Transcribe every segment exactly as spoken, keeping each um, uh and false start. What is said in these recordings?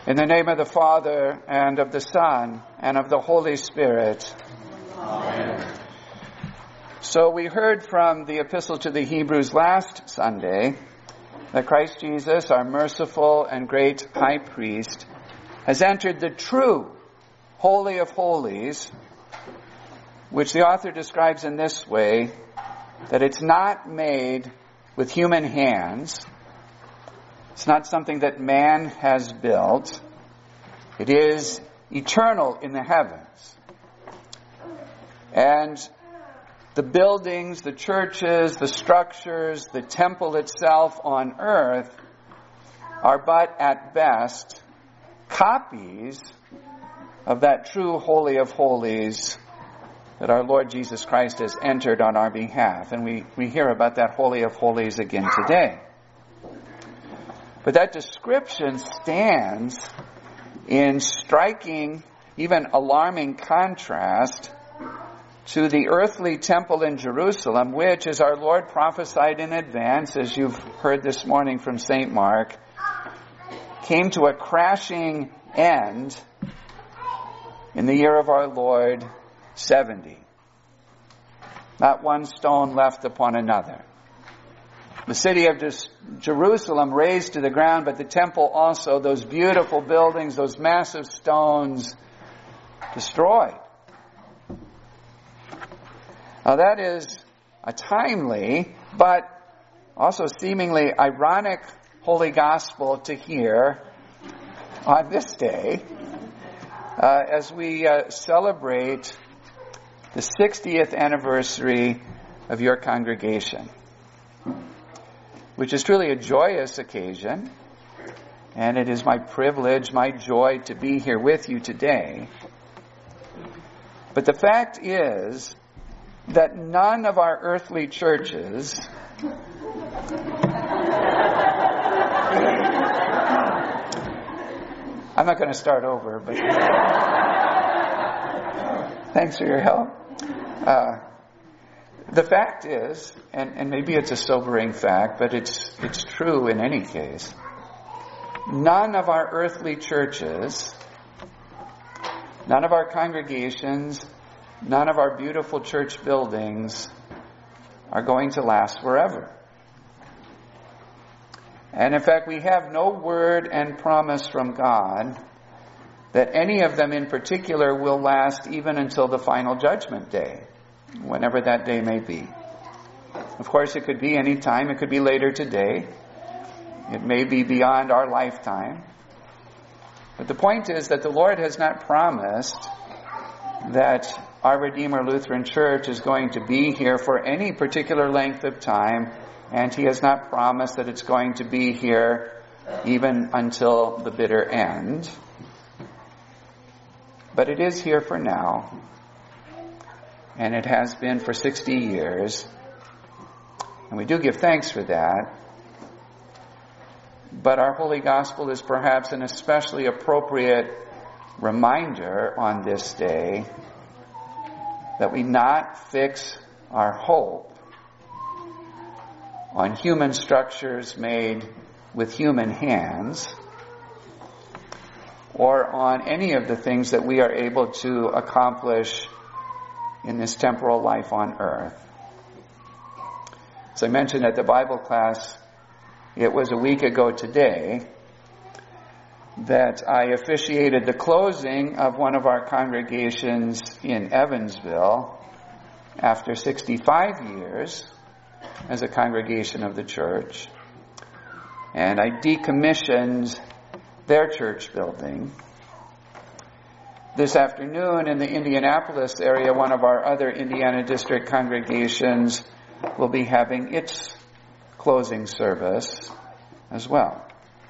In the name of the Father, and of the Son, and of the Holy Spirit. Amen. So we heard from the Epistle to the Hebrews last Sunday that Christ Jesus, our merciful and great High Priest, has entered the true Holy of Holies, which the author describes in this way, that it's not made with human hands. It's not something that man has built. It is eternal in the heavens. And the buildings, the churches, the structures, the temple itself on earth are but at best copies of that true Holy of Holies that our Lord Jesus Christ has entered on our behalf. And we, we hear about that Holy of Holies again today. But that description stands in striking, even alarming contrast to the earthly temple in Jerusalem, which, as our Lord prophesied in advance, as you've heard this morning from Saint Mark, came to a crashing end in the year of our Lord, seventy. Not one stone left upon another. The city of Jerusalem razed to the ground, but the temple also, those beautiful buildings, those massive stones, destroyed. Now that is a timely, but also seemingly ironic Holy Gospel to hear on this day uh, as we uh, celebrate the sixtieth anniversary of your congregation, which is truly a joyous occasion, and it is my privilege, my joy to be here with you today. But the fact is that none of our earthly churches I'm not going to start over, but thanks for your help. Uh, The fact is, and, and maybe it's a sobering fact, but it's it's true in any case, none of our earthly churches, none of our congregations, none of our beautiful church buildings are going to last forever. And in fact, we have no word and promise from God that any of them in particular will last even until the final judgment day, whenever that day may be. Of course, it could be any time. It could be later today. It may be beyond our lifetime. But the point is that the Lord has not promised that our Redeemer Lutheran Church is going to be here for any particular length of time, and He has not promised that it's going to be here even until the bitter end. But it is here for now. And it has been for sixty years. And we do give thanks for that. But our Holy Gospel is perhaps an especially appropriate reminder on this day that we not fix our hope on human structures made with human hands, or on any of the things that we are able to accomplish in this temporal life on earth. As I mentioned at the Bible class, it was a week ago today that I officiated the closing of one of our congregations in Evansville after sixty-five years as a congregation of the church. And I decommissioned their church building. This afternoon in the Indianapolis area, one of our other Indiana district congregations will be having its closing service as well.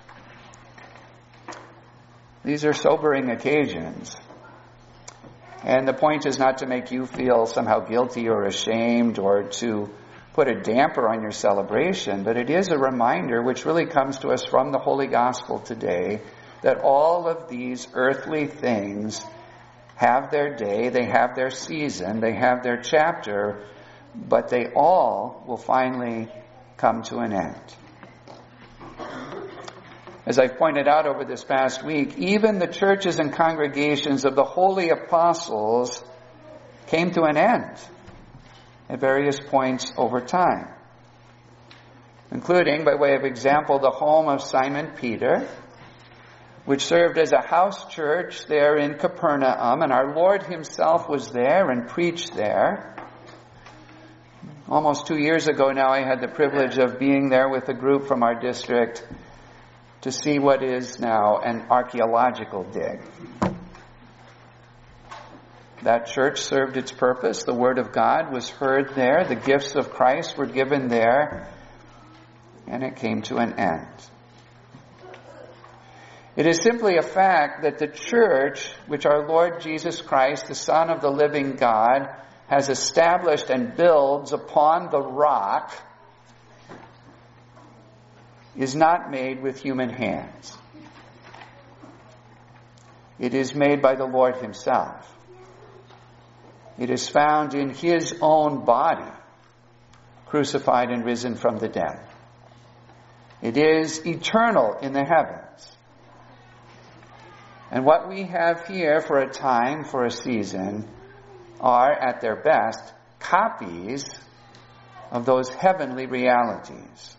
These are sobering occasions. And the point is not to make you feel somehow guilty or ashamed or to put a damper on your celebration, but it is a reminder which really comes to us from the Holy Gospel today that all of these earthly things have their day, they have their season, they have their chapter, but they all will finally come to an end. As I've pointed out over this past week, even the churches and congregations of the holy apostles came to an end at various points over time, including, by way of example, the home of Simon Peter, which served as a house church there in Capernaum, and our Lord himself was there and preached there. Almost two years ago now, I had the privilege of being there with a group from our district to see what is now an archaeological dig. That church served its purpose. The Word of God was heard there. The gifts of Christ were given there. And it came to an end. It is simply a fact that the church, which our Lord Jesus Christ, the Son of the living God, has established and builds upon the rock, is not made with human hands. It is made by the Lord himself. It is found in his own body, crucified and risen from the dead. It is eternal in the heavens. And what we have here for a time, for a season, are, at their best, copies of those heavenly realities.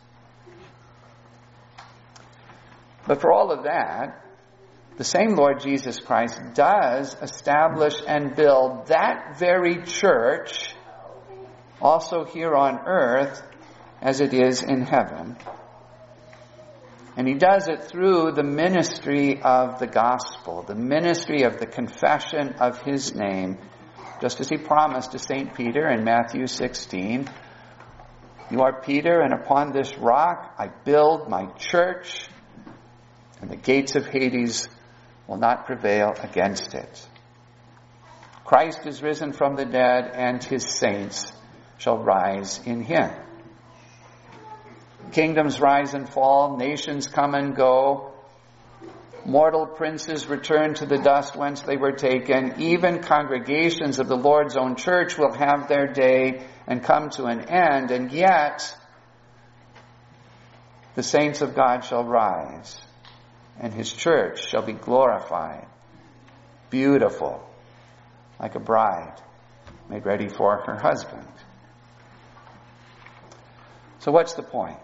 But for all of that, the same Lord Jesus Christ does establish and build that very church also here on earth as it is in heaven. And he does it through the ministry of the gospel, the ministry of the confession of his name, just as he promised to Saint Peter in Matthew sixteen. You are Peter, and upon this rock I build my church, and the gates of Hades will not prevail against it. Christ is risen from the dead, and his saints shall rise in him. Kingdoms rise and fall, nations come and go, mortal princes return to the dust whence they were taken. Even congregations of the Lord's own church will have their day and come to an end, and yet the saints of God shall rise, and his church shall be glorified, beautiful, like a bride made ready for her husband. So what's the point?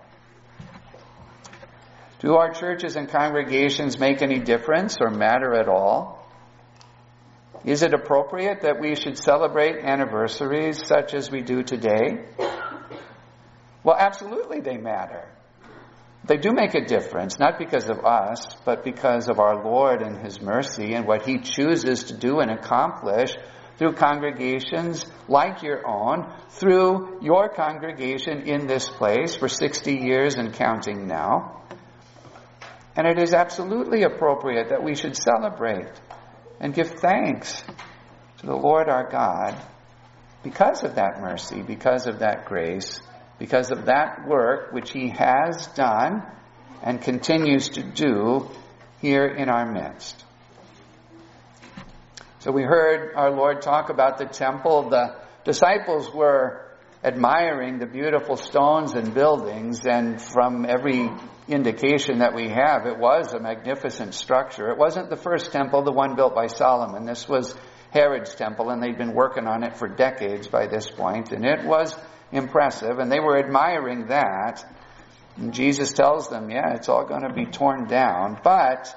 Do our churches and congregations make any difference or matter at all? Is it appropriate that we should celebrate anniversaries such as we do today? Well, absolutely they matter. They do make a difference, not because of us, but because of our Lord and his mercy and what he chooses to do and accomplish through congregations like your own, through your congregation in this place for sixty years and counting now. And it is absolutely appropriate that we should celebrate and give thanks to the Lord our God because of that mercy, because of that grace, because of that work which he has done and continues to do here in our midst. So we heard our Lord talk about the temple. The disciples were admiring the beautiful stones and buildings, and from every indication that we have, it was a magnificent structure. It wasn't the first temple, the one built by Solomon. This was Herod's temple, and they'd been working on it for decades by this point, and it was impressive, and they were admiring that. And Jesus tells them, yeah, it's all going to be torn down, but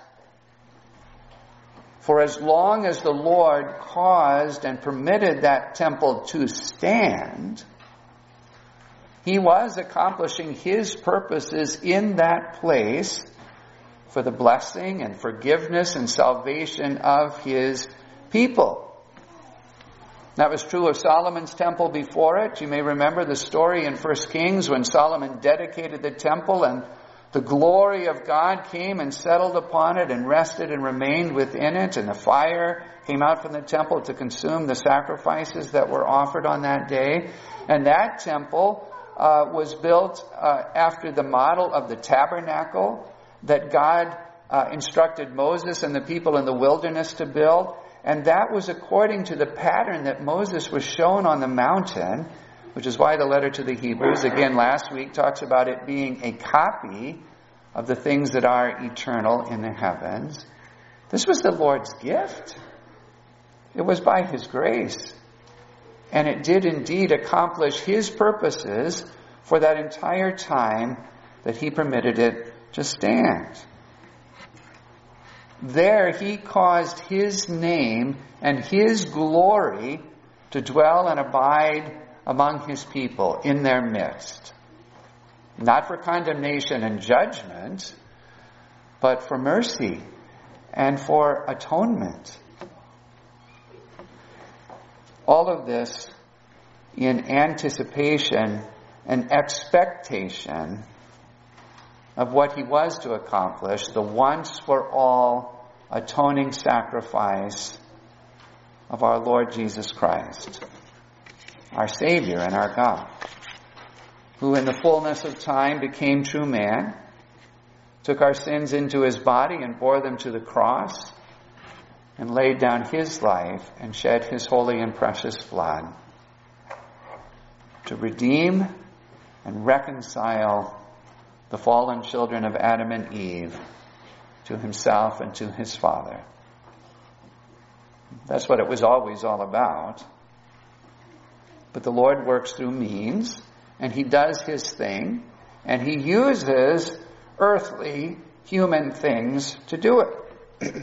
for as long as the Lord caused and permitted that temple to stand, he was accomplishing his purposes in that place for the blessing and forgiveness and salvation of his people. That was true of Solomon's temple before it. You may remember the story in First Kings when Solomon dedicated the temple and the glory of God came and settled upon it and rested and remained within it, and the fire came out from the temple to consume the sacrifices that were offered on that day. And that temple uh, was built uh, after the model of the tabernacle that God uh, instructed Moses and the people in the wilderness to build. And that was according to the pattern that Moses was shown on the mountain, which is why the letter to the Hebrews, again last week, talks about it being a copy of the things that are eternal in the heavens. This was the Lord's gift. It was by His grace. And it did indeed accomplish His purposes for that entire time that He permitted it to stand. There He caused His name and His glory to dwell and abide among His people in their midst. Not for condemnation and judgment, but for mercy and for atonement. All of this in anticipation and expectation of what He was to accomplish, the once for all atoning sacrifice of our Lord Jesus Christ, our Savior and our God, who in the fullness of time became true man, took our sins into His body and bore them to the cross, and laid down His life and shed His holy and precious blood to redeem and reconcile the fallen children of Adam and Eve to Himself and to His Father. That's what it was always all about. But the Lord works through means, and He does His thing, and He uses earthly, human things to do it.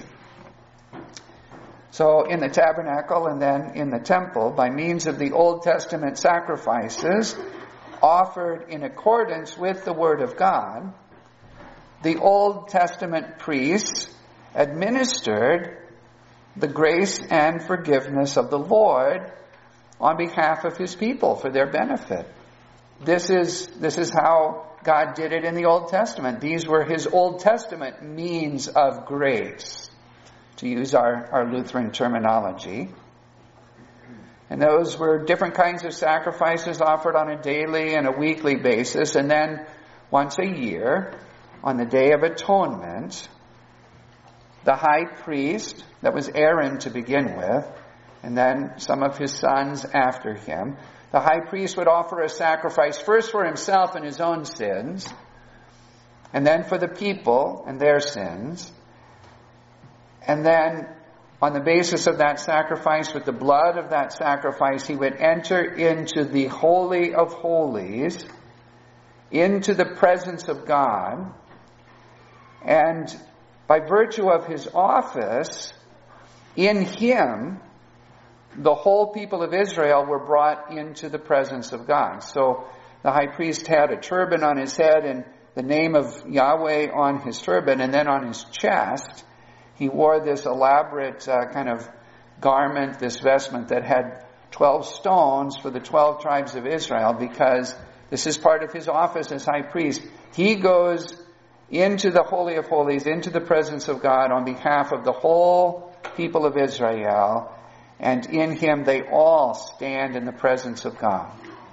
So in the tabernacle and then in the temple, by means of the Old Testament sacrifices offered in accordance with the Word of God, the Old Testament priests administered the grace and forgiveness of the Lord on behalf of His people for their benefit. This is, this is how God did it in the Old Testament. These were His Old Testament means of grace, to use our, our Lutheran terminology. And those were different kinds of sacrifices offered on a daily and a weekly basis. And then once a year, on the Day of Atonement, the high priest, that was Aaron to begin with, and then some of his sons after him, the high priest would offer a sacrifice first for himself and his own sins, and then for the people and their sins. And then, on the basis of that sacrifice, with the blood of that sacrifice, he would enter into the Holy of Holies, into the presence of God, and by virtue of his office, in him, the whole people of Israel were brought into the presence of God. So the high priest had a turban on his head and the name of Yahweh on his turban, and then on his chest he wore this elaborate uh, kind of garment, this vestment that had twelve stones for the twelve tribes of Israel, because this is part of his office as high priest. He goes into the Holy of Holies, into the presence of God on behalf of the whole people of Israel, and in him they all stand in the presence of God.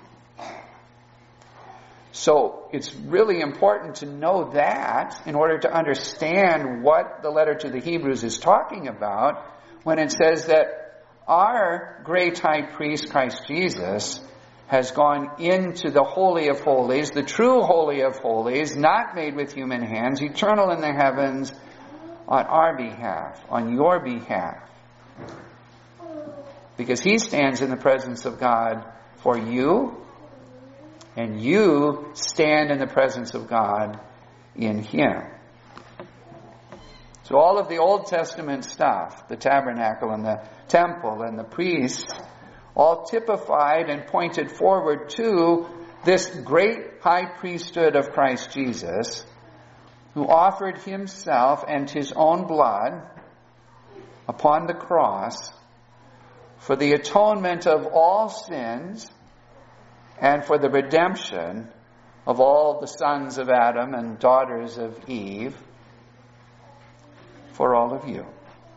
So it's really important to know that in order to understand what the letter to the Hebrews is talking about when it says that our great high priest, Christ Jesus, has gone into the Holy of Holies, the true Holy of Holies, not made with human hands, eternal in the heavens, on our behalf, on your behalf. Because he stands in the presence of God for you, and you stand in the presence of God in him. So all of the Old Testament stuff, the tabernacle and the temple and the priests, all typified and pointed forward to this great high priesthood of Christ Jesus, who offered himself and his own blood upon the cross for the atonement of all sins and for the redemption of all the sons of Adam and daughters of Eve, for all of you.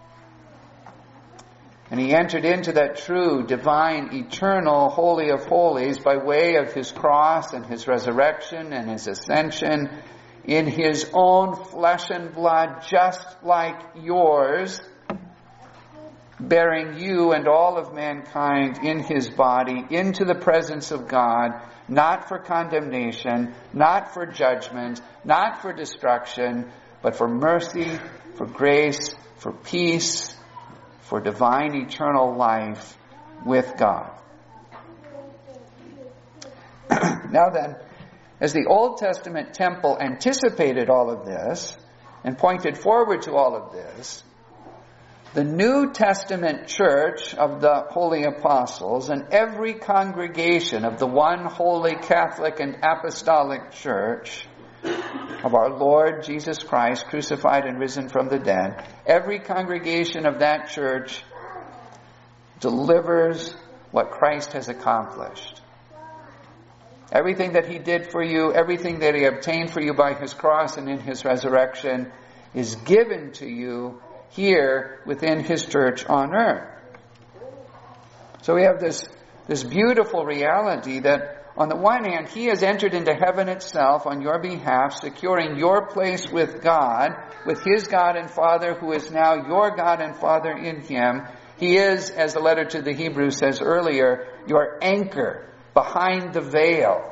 And he entered into that true, divine, eternal Holy of Holies by way of his cross and his resurrection and his ascension in his own flesh and blood, just like yours, bearing you and all of mankind in his body into the presence of God, not for condemnation, not for judgment, not for destruction, but for mercy, for grace, for peace, for divine eternal life with God. Now then, as the Old Testament temple anticipated all of this and pointed forward to all of this, the New Testament church of the holy apostles and every congregation of the one holy Catholic and apostolic church of our Lord Jesus Christ, crucified and risen from the dead, every congregation of that church delivers what Christ has accomplished. Everything that he did for you, everything that he obtained for you by his cross and in his resurrection is given to you here within his church on earth. So we have this, this beautiful reality that on the one hand, he has entered into heaven itself on your behalf, securing your place with God, with his God and Father, who is now your God and Father in him. He is, as the letter to the Hebrews says earlier, your anchor behind the veil.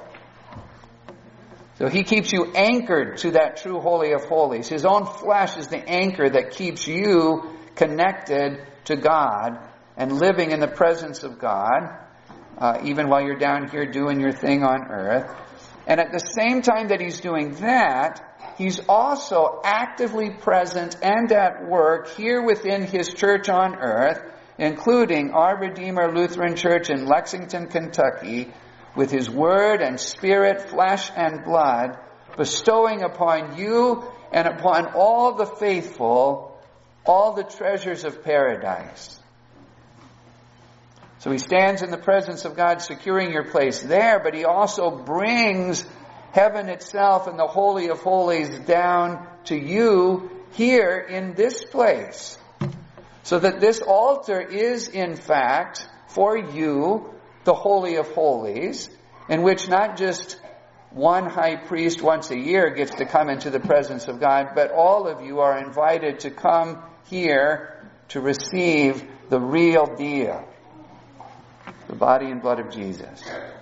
So he keeps you anchored to that true Holy of Holies. His own flesh is the anchor that keeps you connected to God and living in the presence of God, uh, even while you're down here doing your thing on earth. And at the same time that he's doing that, he's also actively present and at work here within his church on earth, including our Redeemer Lutheran Church in Lexington, Kentucky, with his word and spirit, flesh and blood, bestowing upon you and upon all the faithful all the treasures of paradise. So he stands in the presence of God, securing your place there, but he also brings heaven itself and the Holy of Holies down to you here in this place. So that this altar is, in fact, for you, the Holy of Holies, in which not just one high priest once a year gets to come into the presence of God, but all of you are invited to come here to receive the real deal, the body and blood of Jesus.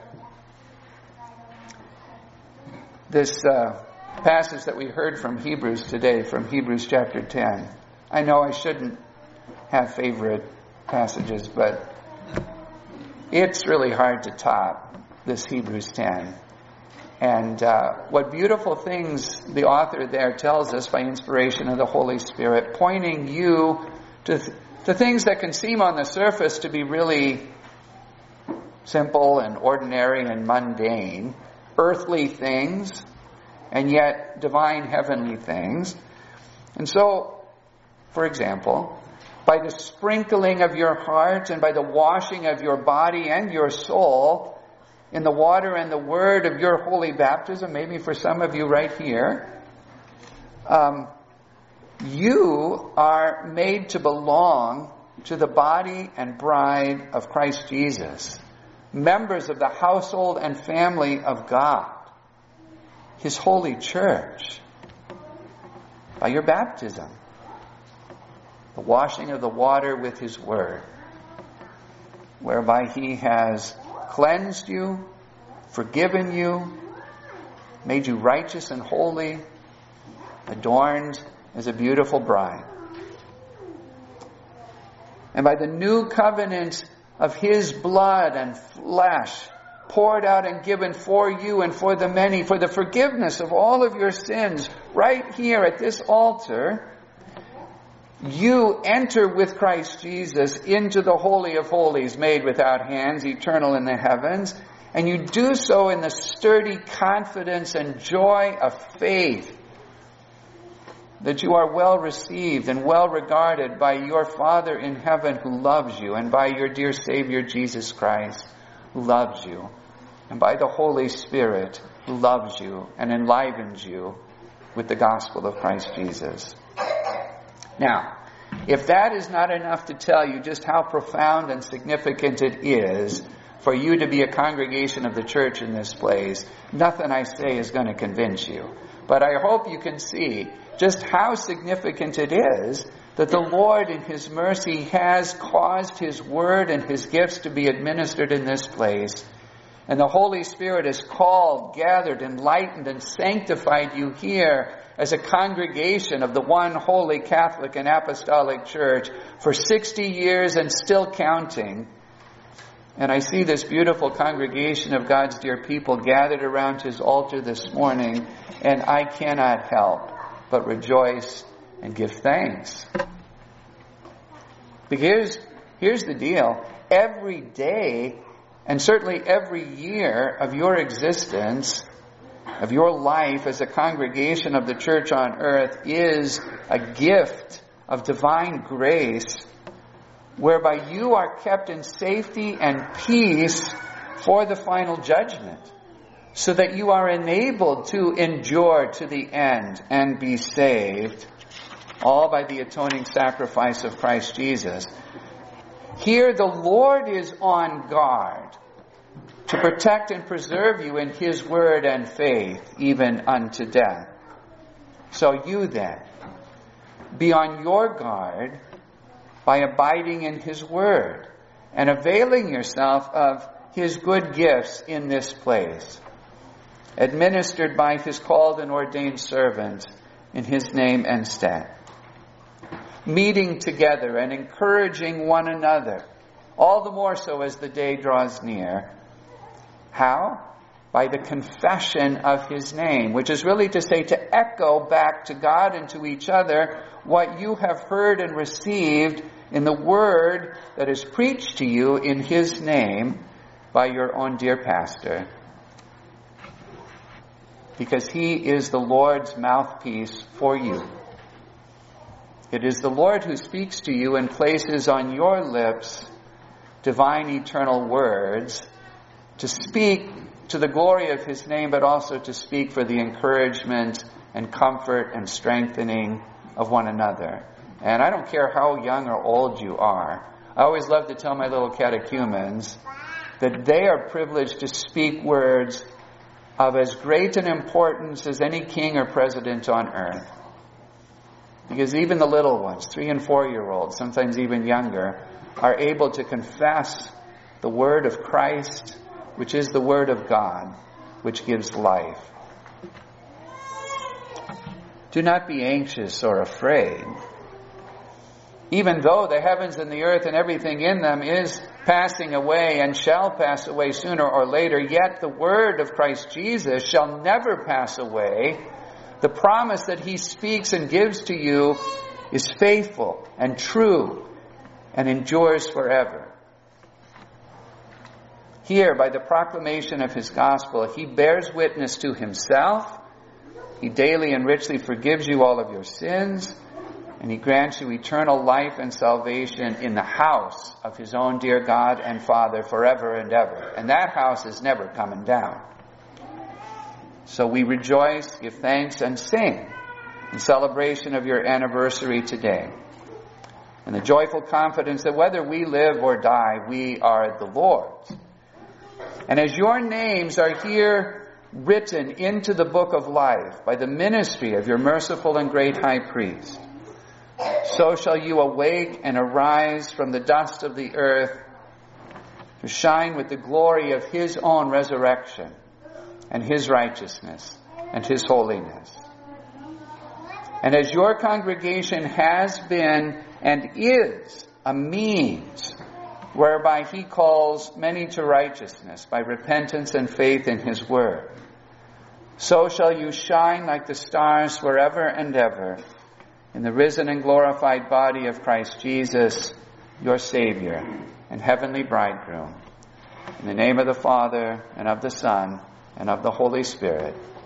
This uh, passage that we heard from Hebrews today, from Hebrews chapter ten, I know I shouldn't have favorite passages, but it's really hard to top this Hebrews ten. And uh, what beautiful things the author there tells us by inspiration of the Holy Spirit, pointing you to, th- to things that can seem on the surface to be really simple and ordinary and mundane, earthly things, and yet divine heavenly things. And so, for example, by the sprinkling of your heart and by the washing of your body and your soul in the water and the word of your holy baptism, maybe for some of you right here, um, you are made to belong to the body and bride of Christ Jesus, members of the household and family of God, his holy church, by your baptism. The washing of the water with his word, whereby he has cleansed you, forgiven you, made you righteous and holy, adorned as a beautiful bride. And by the new covenant of his blood and flesh, poured out and given for you and for the many, for the forgiveness of all of your sins, right here at this altar, you enter with Christ Jesus into the Holy of Holies, made without hands, eternal in the heavens, and you do so in the sturdy confidence and joy of faith that you are well received and well regarded by your Father in heaven who loves you, and by your dear Savior Jesus Christ who loves you, and by the Holy Spirit who loves you and enlivens you with the gospel of Christ Jesus. Now, if that is not enough to tell you just how profound and significant it is for you to be a congregation of the church in this place, nothing I say is going to convince you. But I hope you can see just how significant it is that the Lord in his mercy has caused his word and his gifts to be administered in this place, And the Holy Spirit has called, gathered, enlightened, and sanctified you here as a congregation of the one holy Catholic and Apostolic Church for sixty years and still counting. And I see this beautiful congregation of God's dear people gathered around His altar this morning, and I cannot help but rejoice and give thanks. Because here's, here's the deal. Every day, and certainly every year of your existence, of your life as a congregation of the church on earth, is a gift of divine grace, whereby you are kept in safety and peace for the final judgment, so that you are enabled to endure to the end and be saved, all by the atoning sacrifice of Christ Jesus. Here the Lord is on guard to protect and preserve you in His word and faith, even unto death. So you then, be on your guard by abiding in His word and availing yourself of His good gifts in this place, administered by His called and ordained servants in His name and stead. Meeting together and encouraging one another, all the more so as the day draws near. How? By the confession of His name, which is really to say, to echo back to God and to each other what you have heard and received in the word that is preached to you in His name by your own dear pastor. Because he is the Lord's mouthpiece for you. It is the Lord who speaks to you and places on your lips divine eternal words to speak to the glory of His name, but also to speak for the encouragement and comfort and strengthening of one another. And I don't care how young or old you are. I always love to tell my little catechumens that they are privileged to speak words of as great an importance as any king or president on earth. Because even the little ones, three and four-year-olds, sometimes even younger, are able to confess the word of Christ, which is the word of God, which gives life. Do not be anxious or afraid. Even though the heavens and the earth and everything in them is passing away and shall pass away sooner or later, yet the word of Christ Jesus shall never pass away. The promise that He speaks and gives to you is faithful and true and endures forever. Here, by the proclamation of His gospel, He bears witness to Himself. He daily and richly forgives you all of your sins, and He grants you eternal life and salvation in the house of His own dear God and Father forever and ever. And that house is never coming down. So we rejoice, give thanks, and sing in celebration of your anniversary today. And the joyful confidence that whether we live or die, we are the Lord's. And as your names are here written into the book of life by the ministry of your merciful and great high priest, so shall you awake and arise from the dust of the earth to shine with the glory of His own resurrection and His righteousness and His holiness. And as your congregation has been and is a means whereby He calls many to righteousness by repentance and faith in His word, so shall you shine like the stars forever and ever in the risen and glorified body of Christ Jesus, your Savior and heavenly bridegroom. In the name of the Father, and of the Son, and of the Holy Spirit.